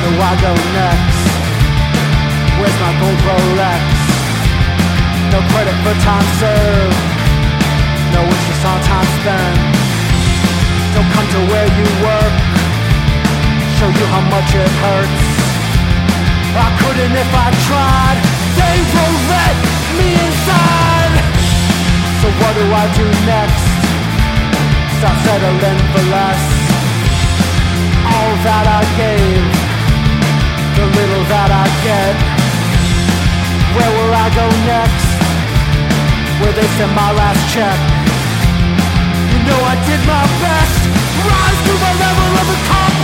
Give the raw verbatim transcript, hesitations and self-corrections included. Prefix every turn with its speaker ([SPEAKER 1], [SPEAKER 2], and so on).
[SPEAKER 1] do I go next? Where's my gold Rolex? No credit for time served, no interest on time spent. Don't come to where you work, show you how much it hurts. I couldn't if I tried, they won't let me inside. So what do I do next? Stop settling for less. All that I gave, the little that I get. Where will I go next? Where they send my last check. You know I did my best, rise to the level of a cop.